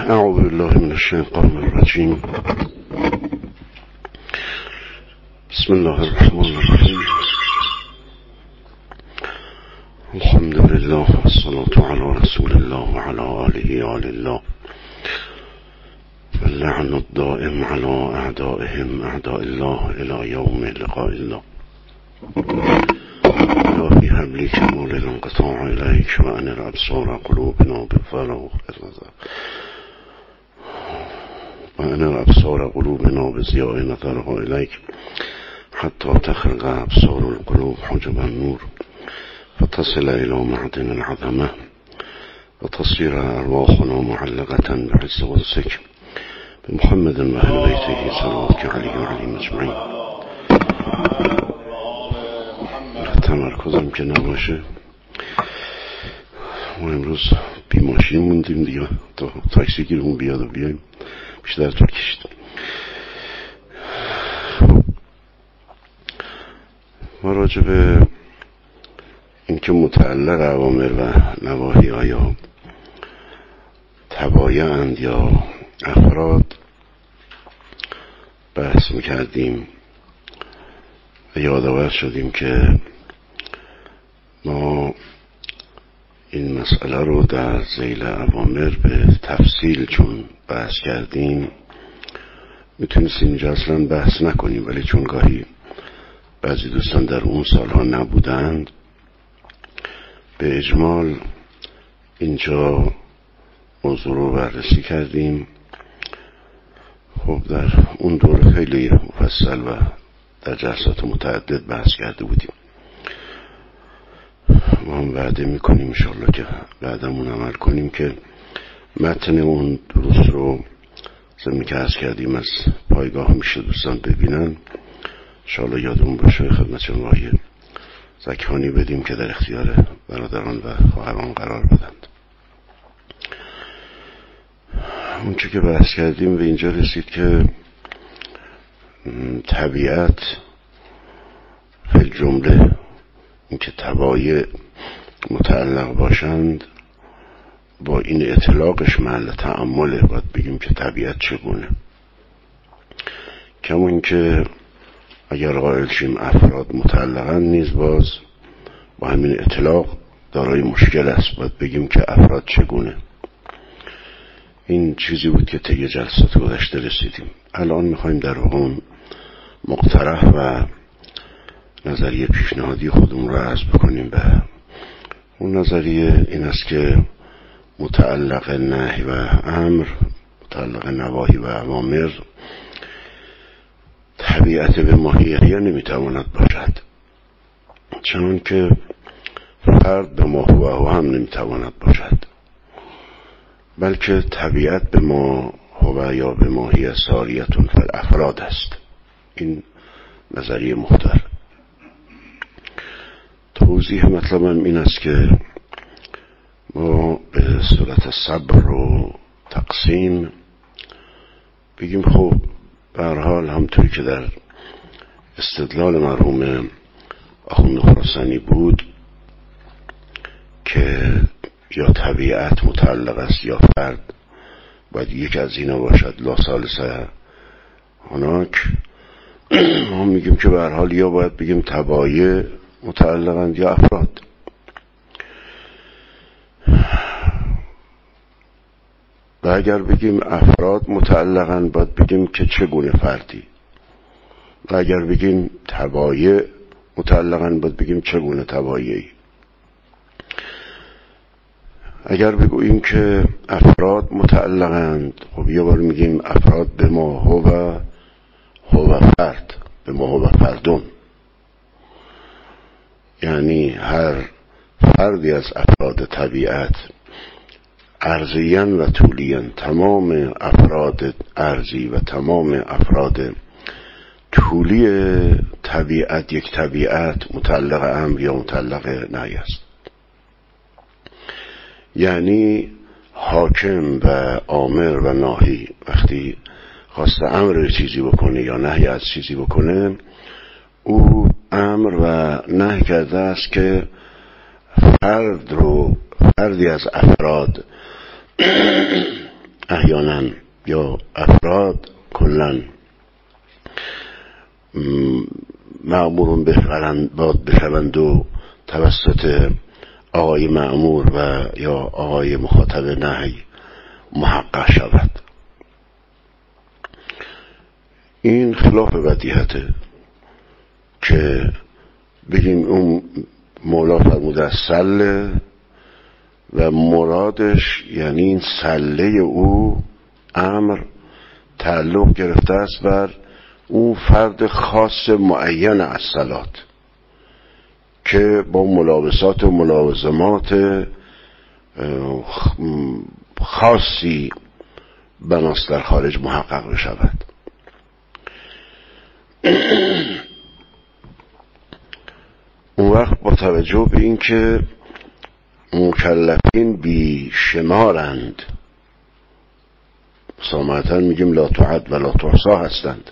اعوذ بالله من الشیطان الرجیم. بسم الله الرحمن الرحیم. الحمد لله والصلاة على رسول الله وعلى آله آل الله واللعن الدائم على أعدائهم أعداء الله إلى يوم لقاء الله. إلهي هب لي كمال الانقطاع إليك وأنر أبصار قلوبنا بالفراغ وأنر أبصار قلوبنا بضياء نظرها إليك حتى تخرج أبصار القلوب حجب النور فتصل إلى معدن العظمة وتصير أرواحنا معلقة بعز وجهك بمحمد وأهل بيته صلواتك عليه وعليهم أجمعين. تمرکزم که نباشه ما امروز بی ماشین موندیم دیگه تا تاکسی گیرمون بیاد و بیایم بیشتر طول کشید. ما راجع به اینکه متعلق اوامر و نواهی آیا تبایع‌اند یا افراد بحث میکردیم و یادآور شدیم که ما این مسئله رو در ذیل اوامر به تفصیل چون بحث کردیم میتونستیم اینجا اصلا بحث نکنیم، ولی چون گاهی بعضی دوستان در اون سالها نبودند به اجمال اینجا موضوع رو بررسی کردیم. خب در اون دوره خیلی مفصل و در جلسات متعدد بحث کرده بودیم. ما هم وعده میکنیم انشاءالله که بعدمون عمل کنیم که متن اون دروس رو زمین که عرض کردیم از پایگاه میشه دوستان ببینن. انشاءالله یادمون باشه خدمت جناب زکیانی بدیم که در اختیار برادران و خواهران قرار بدند. اون چه که بحث کردیم به اینجا رسید که طبیعت فی جمله اینکه تبایع متعلق باشند با این اطلاقش محل تأمله. باید بگیم که طبیعت چگونه، کما اینکه اگر قائل شیم افراد متعلقند نیز باز با همین اطلاق دارای مشکل است. باید بگیم که افراد چگونه. این چیزی بود که طی جلسات گذشته رسیدیم. الان میخوایم در اون مقترح و نظریه پیشنهادی خودمون رو عرض بکنیم. به اون نظریه این است که متعلق نهی و امر، متعلق نواهی و اوامر طبیعت به ماهیت نمیتواند باشد، چون که فرد به ما هو هم نمیتواند باشد، بلکه طبیعت به ما هو یا به ماهی ساریتون فالافراد است. این نظریه محتر. توضیح مطلبم این است که ما به صورت صبر و تقسیم بگیم خب به هر حال همطوری که در استدلال مرحوم آخوند خراسانی بود که یا طبیعت متعلق است یا فرد، باید یک از اینا باشد، لا ثالث هناک. ما میگیم که به هر حال یا باید بگیم تبایع متعلقند یا افراد. و اگر بگیم افراد متعلقند باید بگیم که چگونه فردی، و اگر بگیم تبایع متعلقند باید بگیم چگونه تبایعی. اگر بگوییم که افراد متعلقند، خب یه بار میگیم افراد به ما هو فرد، به ما هو فردون، یعنی هر فردی از افراد طبیعت ارضیاً و طولیاً، تمام افراد ارضی و تمام افراد طولی طبیعت یک طبیعت متعلق امر یا متعلق نهی است. یعنی حاکم و آمر و ناهی وقتی خواست امر چیزی بکنه یا نهی از چیزی بکنه، او امر و نهی کرده است که فردی از افراد احیانا یا افراد کلن مأمورون بشوند و توسط آقای مأمور و یا آقای مخاطب نهی محقق شود. این خلاف بدیهته که بگیم اون مولا فرموده از سله و مرادش یعنی این سله او امر تعلق گرفته است بر اون فرد خاص معین از صلات که با ملابسات و ملازمات خاصی بناست در خارج محقق بشود. اون وقت با توجه به این که مکلفین بی شمارند، سامعتا میگیم لا تعد و لا تحصی هستند،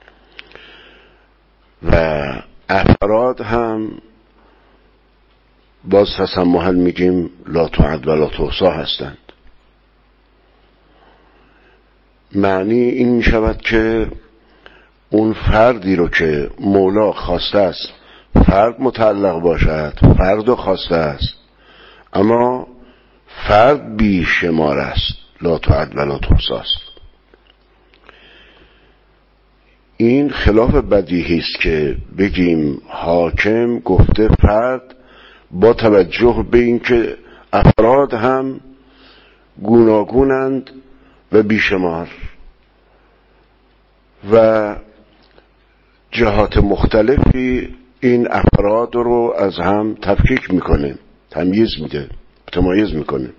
و افراد هم باز تسمحاً میگیم لا تعد و لا تحصی هستند. معنی این میشود که اون فردی رو که مولا خواسته است فرد متعلق باشد، فرد خواسته است، اما فرد بی شمار است، لا تعد و لا تحصی است. این خلاف بدیهی است که بگیم حاکم گفته فرد با توجه به اینکه افراد هم گوناگونند و بیشمار و جهات مختلفی این افراد رو از هم تفکیک میکنه، تمییز میده، تمایز میکنه.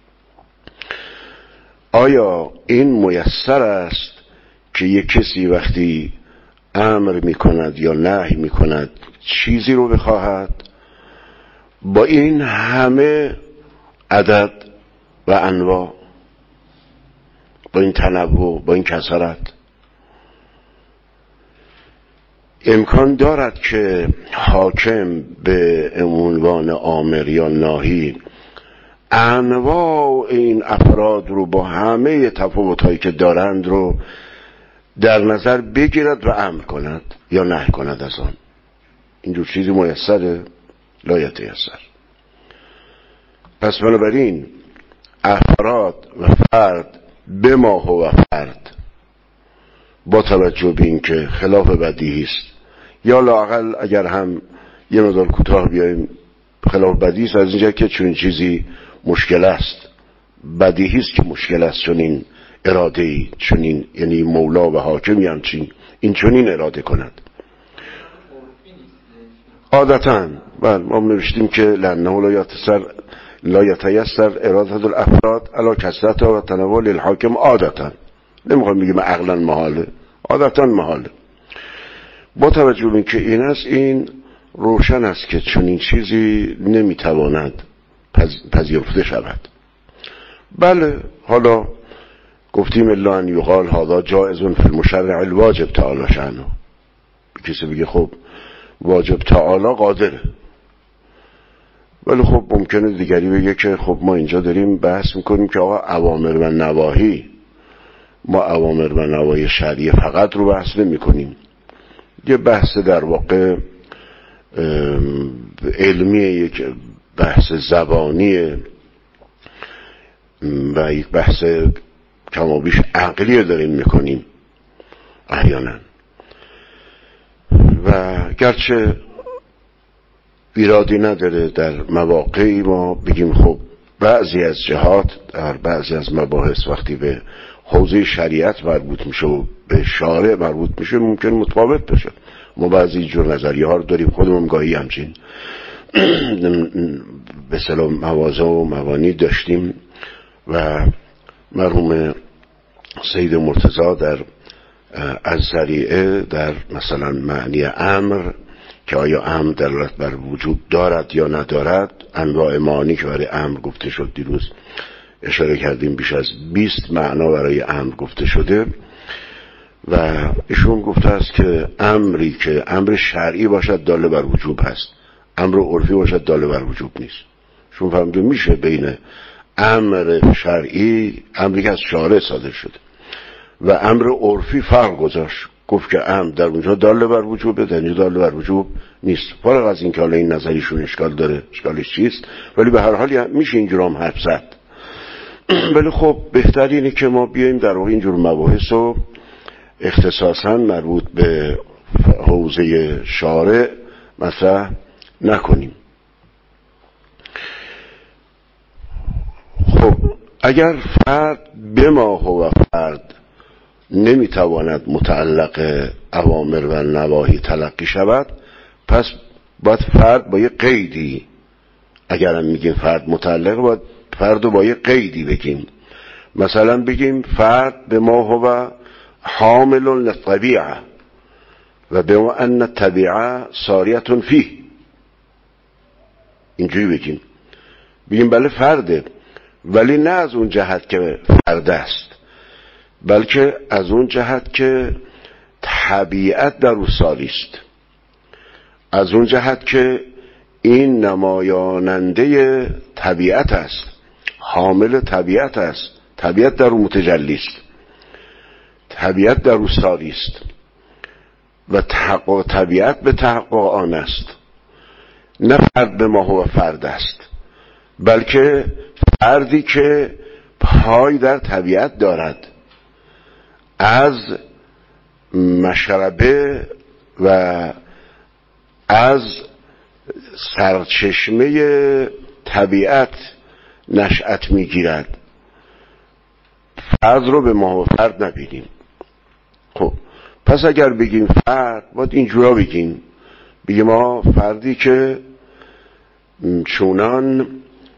آیا این میسر است که یک کسی وقتی امر میکند یا نهی میکند چیزی رو بخواهد با این همه عدد و انواع، با این تنوع، با این کثرت؟ امکان دارد که حاکم به عنوان آمر یا ناهی انواع این افراد رو با همه تفاوت‌هایی که دارند رو در نظر بگیرد و امر کند یا نهی کند از آن؟ اینجور چیزی میسره؟ لا یتیسر. پس بنابراین افراد و فرد به ما هو فرد با توجه به این که خلاف بدیهی است، یا لااقل اگر هم یه مقدار کوتاه بیایم خلاف بدیهی است از اینجا که چون چیزی مشکل است، بدیهی است که مشکل است، چون این اراده ای، چون این یعنی مولا و حاکم یعنی این چنین اراده کند. عادتاً ما نوشتیم که لانه لا یتیسر اراده الافراد علی کثرت و تنوع للحاکم عادتاً. نمیخوام بگیم عقلاً محاله، عادتاً محاله. با توجه به اینکه این است، این روشن است که چنین چیزی نمیتواند پذیرفته شود. بله، حالا گفتیم الا ان یقال هذا جائز فی المشرع الواجب تعالی شأنه. کسی بگه خب واجب تعالی قادره، ولی خب ممکنه دیگری بگه که خب ما اینجا داریم بحث میکنیم که آقا اوامر و نواهی، ما اوامر و نواهی شرعی فقط رو بحث نمی کنیم، یه بحث در واقع علمی، یک بحث زبانی و یک بحث کمابیش عقلی داریم میکنیم احیانا. و گرچه ایرادی نداره در مواقعی ما بگیم خب بعضی از جهات در بعضی از مباحث وقتی به حوزه شریعت مربوط میشه و به شارع مربوط میشه ممکن متفاوت بشه. ما بعضی جور نظریه ها رو داریم، خودمون گاهی همچین به اصطلاح مواضع و موانی داشتیم و مرحوم سید مرتضی در از ذریعه در مثلا معنی امر که آیا امر دلالت بر وجود دارد یا ندارد، انواع معانی که برای امر گفته شد دیروز اشاره کردیم، بیش از 20 معنا برای امر گفته شده و ایشون گفته است که امری که امر شرعی باشد داله بر وجوب هست، امر عرفی باشد داله بر وجوب نیست. شون فهمده میشه بین امر شرعی امری که از شارع صادر شده و امر عرفی فرق گذاشت، گفت که امر در اونجا دال بر وجوبه، در اینجا دال بر وجوب نیست. فارغ از این که حالا این نظریشون اشکال داره، اشکالش چیست، ولی به هر حال میشه اینجور هم حرف زد. ولی خب بهتر اینه که ما بیاییم در واقع اینجور مباحث رو اختصاصا مربوط به حوزه شارع مطرح نکنیم. خب اگر فرد به ما هو فرد نمیتواند متعلق اوامر و نواهی تلقی شود، پس باید فرد با یه قیدی، اگرم میگیم فرد متعلق، باید فرد رو با یه قیدی بگیم. مثلا بگیم فرد به ما هو حامل للطبیعه و به ما ان الطبیعه ساریه فیه، اینجوری بگیم بله فرده، ولی نه از اون جهت که فرد است، بلکه از اون جهت که طبیعت در او ساری است، از اون جهت که این نمایاننده طبیعت است، حامل طبیعت است، طبیعت در او متجلی است، طبیعت در او ساری است و تحقق طبیعت به تحقق آن است. نه فرد به ما هو فرد است، بلکه فردی که پای در طبیعت دارد، از مشربه و از سرچشمه طبیعت نشأت میگیرد. فرد رو به ما فرد نبینیم. خب پس اگر بگیم فرد، باید اینجورا بگیم ما فردی که چونان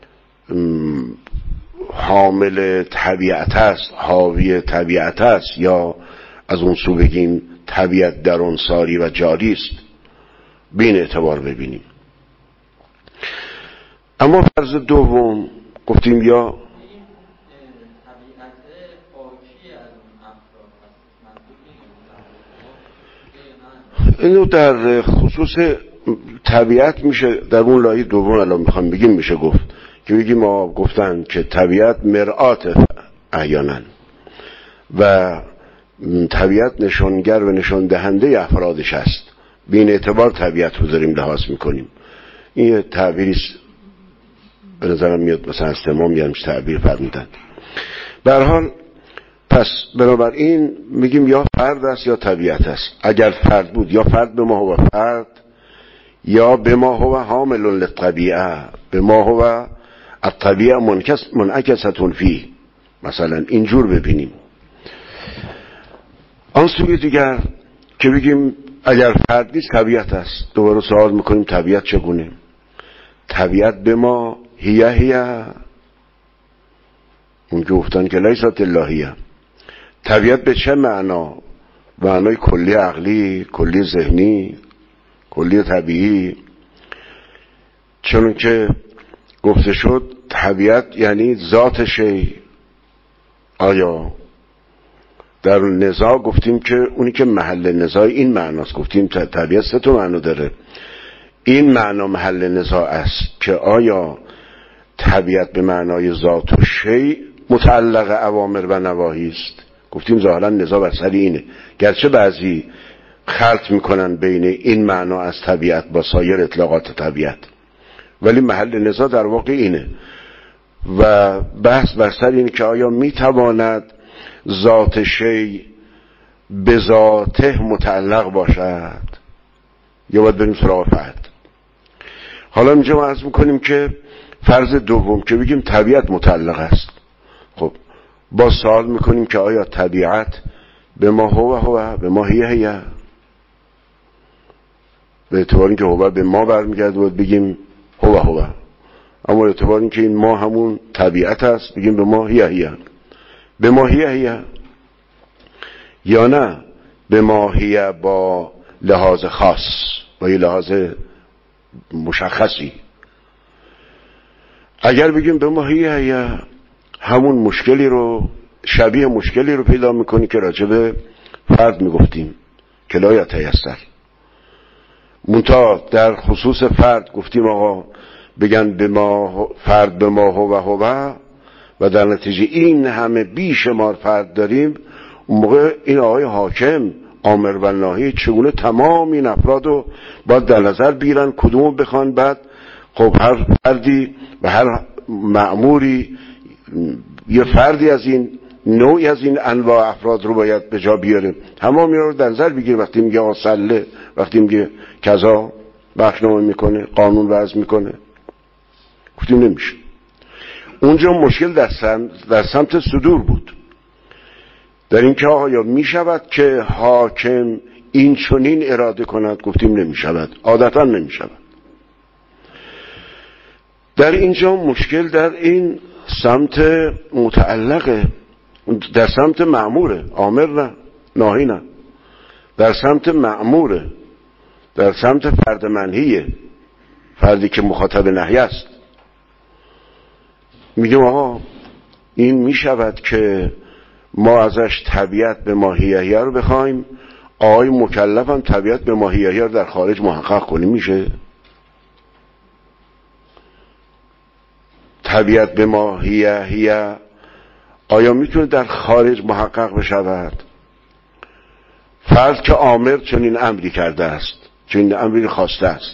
حامل طبیعت است، حاوی طبیعت است، یا از اون سو بگیم طبیعت در اون ساری و جاری است، بین اعتبار ببینیم. اما فرض دوم گفتیم یا اینو در خصوص طبیعت میشه در اون لایه دوم الان میخوام بگیم میشه گفت که بگیم ما گفتن که طبیعت مرآت احیانا و طبیعت نشانگر و نشان دهنده افرادش است، بین اعتبار طبیعت رو داریم لحاظ میکنیم. این تعبیری به نظرم میاد مثلا از تمام یه همچه تعبیر فرمودن. به هر حال پس بنابراین میگیم یا فرد است یا طبیعت است. اگر فرد بود یا فرد به ما هو فرد، یا به ما هو حامل للطبیعه، به ما هو الطبیعه منعکسة فیه، مثلا اینجور ببینیم. آن سوی دیگر که بگیم اگر فرد نیست طبیعت است، دوباره سوال میکنیم طبیعت چگونه؟ طبیعت به ما هیه اون که گفتن که لیست اللهیه. طبیعت به چه معنا؟ معنای کلی عقلی، کلی ذهنی، کلی طبیعی. چون که گفته شد طبیعت یعنی ذات شی. آیا در نزاع گفتیم که اونی که محل نزاع این معناست، گفتیم طبیعت سه تا معنا داره. این معنا محل نزاع است که آیا طبیعت به معنای ذات و شی متعلق اوامر و نواهی است. گفتیم ظاهرا نزاع بر سر اینه، گرچه بعضی خلط میکنن بین این معنا از طبیعت با سایر اطلاقات طبیعت، ولی محل نزاع در واقع اینه و بحث بر سر اینه که آیا میتواند ذات شی به ذاته متعلق باشد یا باید بریم سراغ فرد. حالا اینجا ما عرض میکنیم که فرض دوم که بگیم طبیعت متعلق است، خب با سوال میکنیم که آیا طبیعت به ما هو به ما هیه به اعتبار این که هو به ما برمیگرد باید بگیم هو، اما اعتبار این که این ما همون طبیعت است بگیم به ما هیه به ما هیه، یا نه به ما هیه با لحاظ خاص، با یه لحاظ مشخصی. اگر بگیم به ما هیه همون مشکلی رو، شبیه مشکلی رو پیدا میکنی که راجب فرد میگفتیم که لا یتیسر. منتها در خصوص فرد گفتیم آقا بگن به ما فرد به ما هو و در نتیجه این همه بیشمار فرد داریم، اون موقع این آقای حاکم آمر و ناهی چگونه تمام این افراد رو باید در نظر بگیرن، کدوم بخوان، بعد خب هر فردی و هر مأموری یه فردی از این نوعی از این انواع افراد رو باید به جا بیاره، تمام اینا رو در نظر بگیره. وقتی میگه آسله، وقتی میگه کذا بخشنامه میکنه، قانون وضع میکنه، گفتیم نمیشه. اونجا مشکل در سمت صدور بود، در این که آیا میشود که حاکم این چنین اراده کند؟ گفتیم نمیشود، عادتا نمیشود. در اینجا مشکل در این سمت متعلقه، در سمت مأموره، آمر نه، ناهی نه، در سمت مأموره، در سمت فرد منهیه، فردی که مخاطب نهی است. میگم آقا این میشود که ما ازش طبیعت به ماهیهیه رو بخوایم، آقای مکلف هم طبیعت به ماهیهیه رو در خارج محقق کنیم؟ میشه؟ طبیعت به ماهیهیه آیا میتونه در خارج محقق بشود؟ فرض که آمر چنین امری کرده است، چنین امری خواسته است،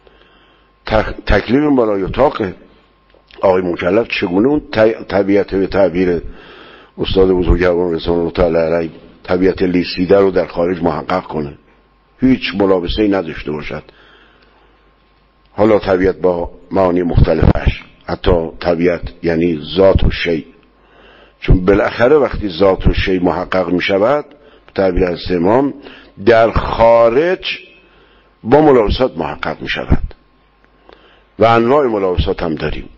تکلیف بالای اتاقه. آقای مکلف چگونه اون طبیعت به تعبیر استاد بزرگوار رضوان الله تعالی علیه طبیعت لیسیده رو در خارج محقق کنه، هیچ ملابسه‌ای نداشته باشد؟ حالا طبیعت با معانی مختلفش، حتی طبیعت یعنی ذات و شیء، چون بالاخره وقتی ذات و شیء محقق می شود تعبیر از امام در خارج با ملابسات محقق می شود و انواع ملابسات هم داریم.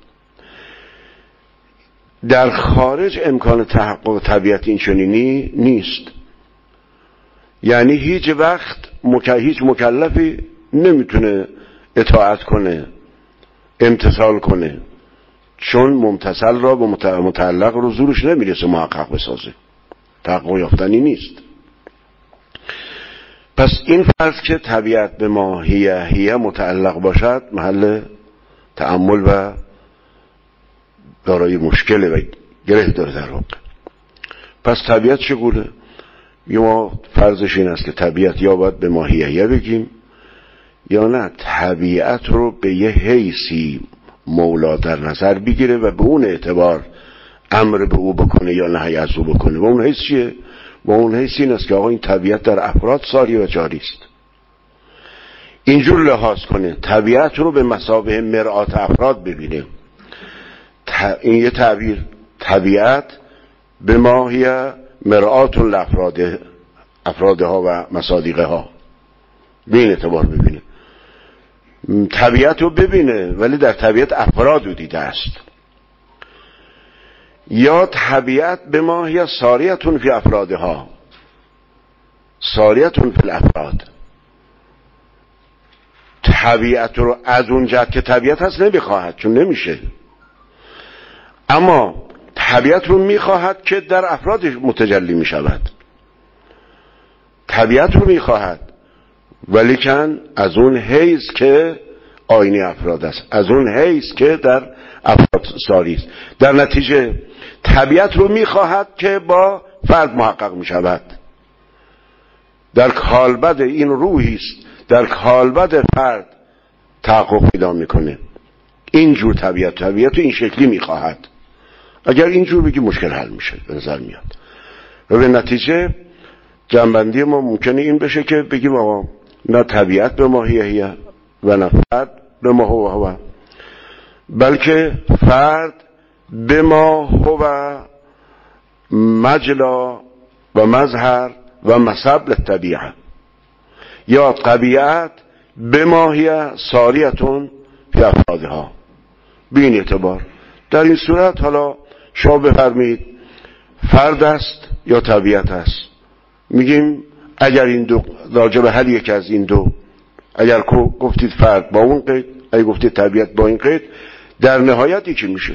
در خارج امکان تحقق طبیعت این چنینی نیست، یعنی هیچ وقت هیچ مکلفی نمیتونه اطاعت کنه، امتثال کنه، چون ممتثل را به متعلق رو زورش نمیرسه محقق بسازه، تحقق یافتنی نیست. پس این فرض که طبیعت به ماهیه متعلق باشد محل تأمل و دارای مشکله و گره داره در واقع. پس طبیعت چگونه؟ ما فرضش این است که طبیعت یا باید به ماهیه بگیم یا نه طبیعت رو به یه حیثی مولا در نظر بگیره و به اون اعتبار امر به او بکنه یا نهی از او بکنه. و اون حیث چیه؟ و اون حیث این است که آقا این طبیعت در افراد ساری و جاری است. اینجور لحاظ کنه، طبیعت رو به مثابه مرآت افراد ببینه. این یه تعبیر، طبیعت به ماهیه مرآت افرادها و مصادیقها، به این اعتبار ببینه. طبیعت رو ببینه ولی در طبیعت افراد رو دیده است. یا طبیعت به ماهیه ساریتون فی افرادها، ساریتون فی الافراد، طبیعت رو از اون جهت که طبیعت هست نمیخواهد، چون نمیشه، اما طبیعت رو میخواهد که در افراد متجلی میشود. طبیعت رو میخواهد ولیکن از اون حیث که آینه افراد است، از اون حیث که در افراد ساری است. در نتیجه طبیعت رو میخواهد که با فرد محقق میشود، در کالبد این روحی است، در کالبد فرد تحقق پیدا میکنه. اینجور طبیعت رو این شکلی میخواهد. اگر اینجور بگی مشکل حل میشه به نظر میاد و به نتیجه جنبندی ما ممکنه این بشه که بگیم آقا نه طبیعت به ماهیه و نه فرد به ما هو، بلکه فرد به ما هو مجلا و مظهر و مسبل طبیعه، یا طبیعت به ماهیه ساریتون فی افرادها. به این اعتبار در این صورت حالا شما بفرمایید فرد است یا طبیعت است. میگیم اگر این دو راجع به هر یک از این دو، اگر گفتید فرد با اون قید، اگر گفتید طبیعت با این قید، در نهایت یکی میشه.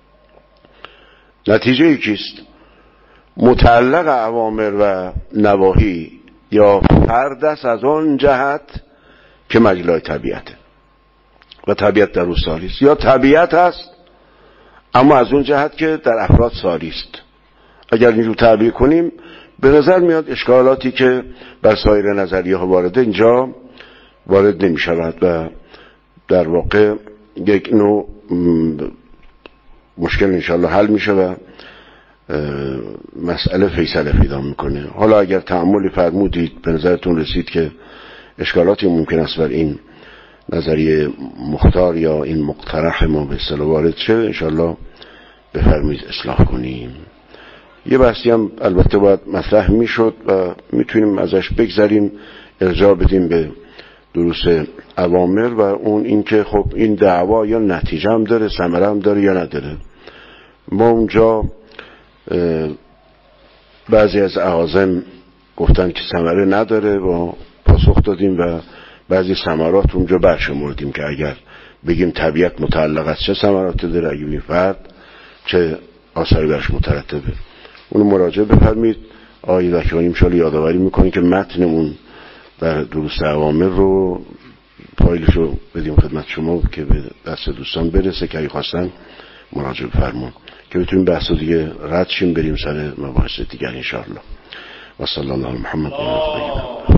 نتیجه یکیست، متعلق اوامر و نواهی یا فرد است از آن جهت که مجلای طبیعته و طبیعت در او ساری است، یا طبیعت است اما از اون جهت که در افراد ساری است. اگر اینجور تعبیر کنیم به نظر میاد اشکالاتی که بر سایر نظریه ها وارده اینجا وارد نمی شود و در واقع یک نوع مشکل انشاءالله حل میشه و مسئله فیصله پیدا میکنه. حالا اگر تأملی فرمودید به نظرتون رسید که اشکالاتی ممکن است بر این نظریه مختار یا این مقترح ما به اصطلاح وارد شه، انشاءالله بفرمایید اصلاح کنیم. یه بحثی هم البته باید مطرح میشد و میتونیم ازش بگذریم، ارجاع بدیم به دروس اوامر و اون اینکه خب این دعوا یا نتیجه هم داره، ثمره هم داره یا نداره. ما اونجا بعضی از اعاظم گفتن که ثمره نداره و پاسخ دادیم و بعضی ثمرات اونجا برشمردیم که اگر بگیم طبیعت متعلق است چه ثمراتی داره، اگه بگیم فرد چه آثاری برش مترتبه. اونو مراجعه بفرمید. آقای دکترانی انشاءالله یادآوری میکنه که متنمون در دروس اوامر رو فایلشو بدیم خدمت شما که به دست دوستان برسه که اگه خواستن مراجعه بفرمون که بتونیم بحث دیگه رد شیم بریم سر مباحث دیگر انشاءالله. و صلی الله علی محمد و آله